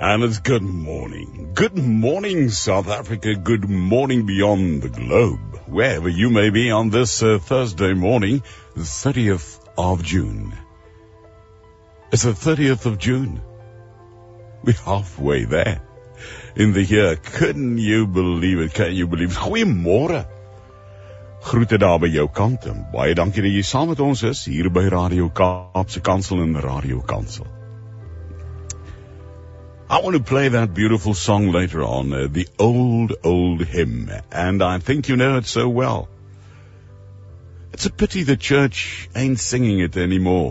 And it's good morning. Good morning, South Africa. Good morning beyond the globe. Wherever you may be on this Thursday morning, the 30th of June. It's the 30th of June. We're halfway there in the year. Couldn't you believe it? Can you believe it? Goeiemorgen. Groete daar by jou kant en baie dankie dat jy saam met ons is hier by Radio Kaapse Kansel en Radio Kansel. I want to play that beautiful song later on, the old hymn, and I think you know it so well. It's a pity the church ain't singing it anymore.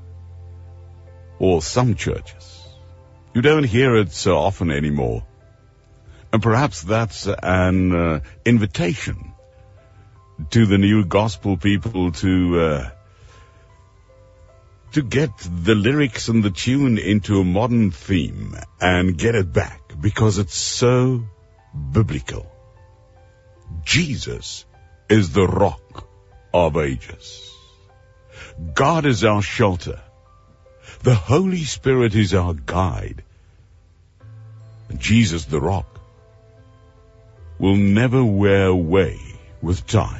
Or some churches. You don't hear it so often anymore. And perhaps that's an invitation to the new gospel people to get the lyrics and the tune into a modern theme and get it back, because it's so biblical. Jesus is the rock of ages. God is our shelter. The Holy Spirit is our guide. And Jesus, the rock, will never wear away with time.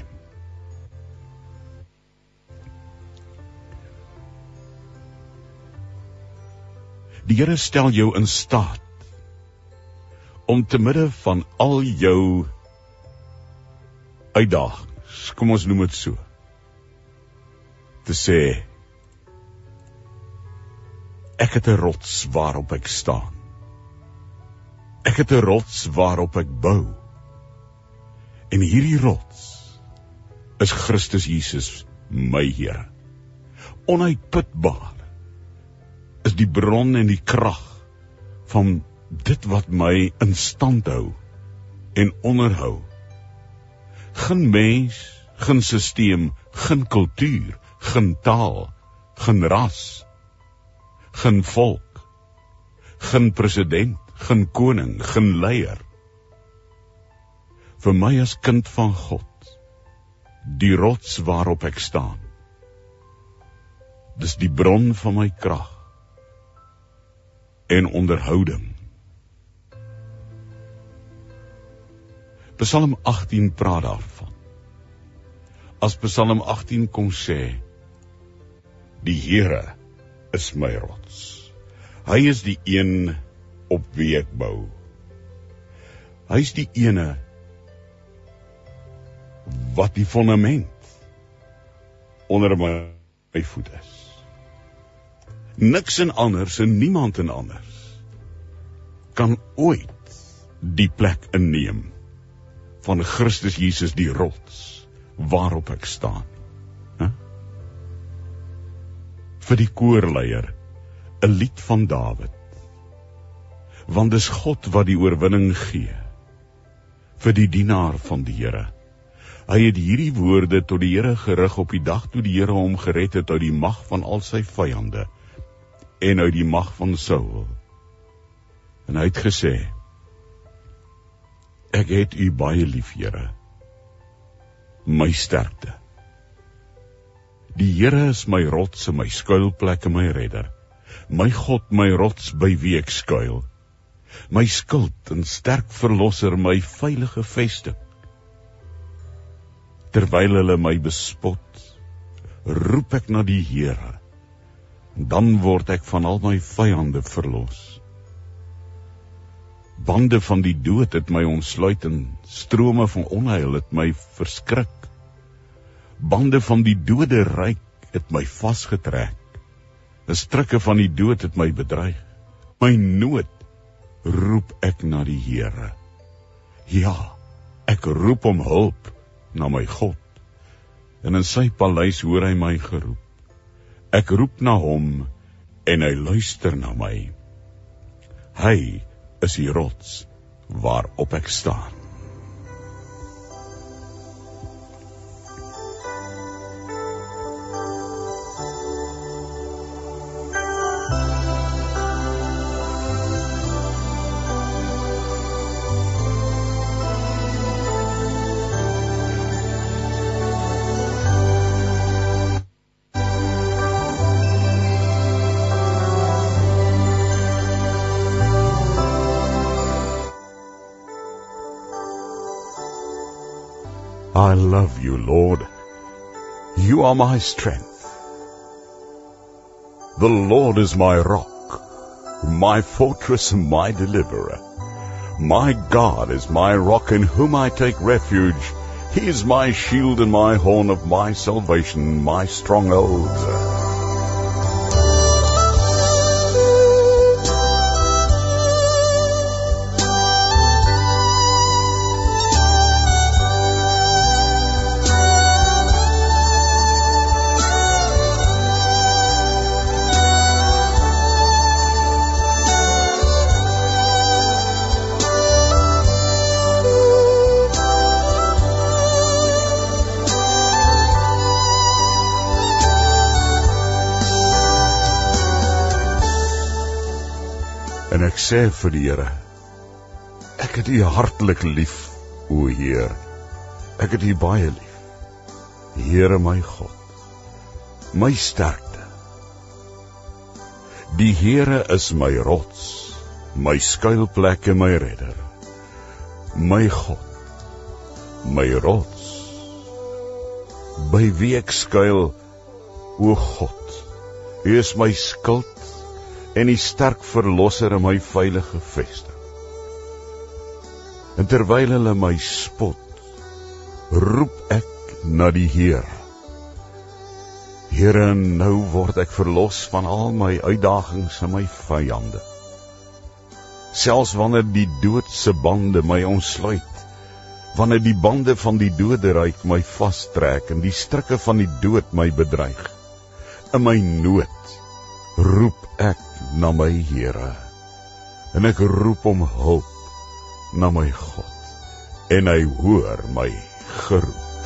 Die Here stel jou in staat om te midde van al jou uitdagings, kom ons noem het so, te sê, ek het 'n rots waarop ek staan. Ek het 'n rots waarop ek bou. En hierdie rots is Christus Jesus, my Here. Onuitputbaar is die bron en die krag van dit wat my in stand hou en onderhou. Geen mens, geen systeem, geen kultuur, geen taal, geen ras, geen volk, geen president, geen koning, geen leier. Vir my as kind van God, die rots waarop ek staan, dis die bron van my krag en onderhouding. Psalm 18 praat daarvan. As Psalm 18 kom sê, die Here is my rots. Hy is die een op wie ek bou. Hy is die ene wat die fundament onder my voet is. Niks en anders en niemand en anders kan ooit die plek inneem van Christus Jesus, die rots waarop ek staan. Vir die koorleier 'n lied van Dawid, want dis God wat die oorwinning gee vir die dienaar van die Here. Hy het hierdie woorde tot die Here gerig op die dag toe die Here hom gered het uit die mag van al sy vyande en uit die mag van Saul. En hy het gesê, ek het u baie lief, Here, my sterkte. Die Here is my rots en my skuilplek en my redder, my God, my rots by wie ek skuil, my skild en sterk verlosser, my veilige vesting. Terwyl hulle my bespot, roep ek na die Here, dan word ek van al my vyande verlos. Bande van die dood het my ontsluit en strome van onheil het my verskrik. Bande van die dode ryk het my vasgetrek. Die strikke van die dood het my bedreig. My nood roep ek na die Here. Ja, ek roep om hulp na my God. En in sy paleis hoor hy my geroep. Ek roep na hom en hy luister na my. Hy is die rots waarop ek staan. I love you, Lord. You are my strength. The Lord is my rock, my fortress, and my deliverer. My God is my rock in whom I take refuge. He is my shield and my horn of my salvation, my stronghold. En ek sê vir die Here, ek het U hartlik lief, o Heer. Ek het U baie lief. Here my God, my sterkte. Die Here is my rots, my skuilplek en my redder. My God, my rots, by wie ek skuil, o God. U is my skild en die sterk verlosser in my veilige vesting. En terwyl hulle my spot, roep ek na die Here. Here, nou word ek verlos van al my uitdagings en my vyande. Selfs wanneer die doodse bande my ontsluit, wanneer die bande van die doderyk my vastrek en die strikke van die dood my bedreig, in my nood roep ek na my Here, en ek roep om hulp na my God, en hy hoor my geroep.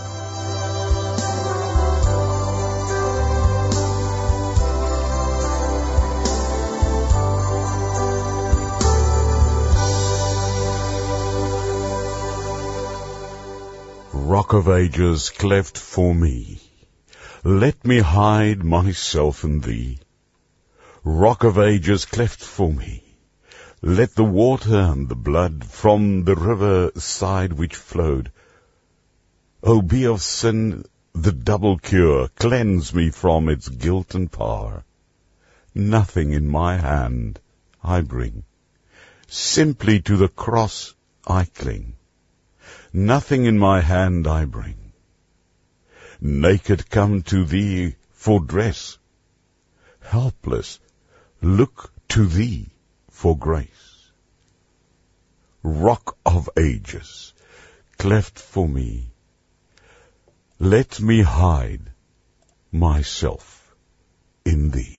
Rock of ages, cleft for me, let me hide myself in thee. Rock of ages, cleft for me, let the water and the blood from the river side which flowed, O be of sin the double cure, cleanse me from its guilt and power. Nothing in my hand I bring, simply to the cross I cling. Nothing in my hand I bring, naked come to thee for dress, helpless look to thee for grace. Rock of ages, cleft for me, let me hide myself in thee.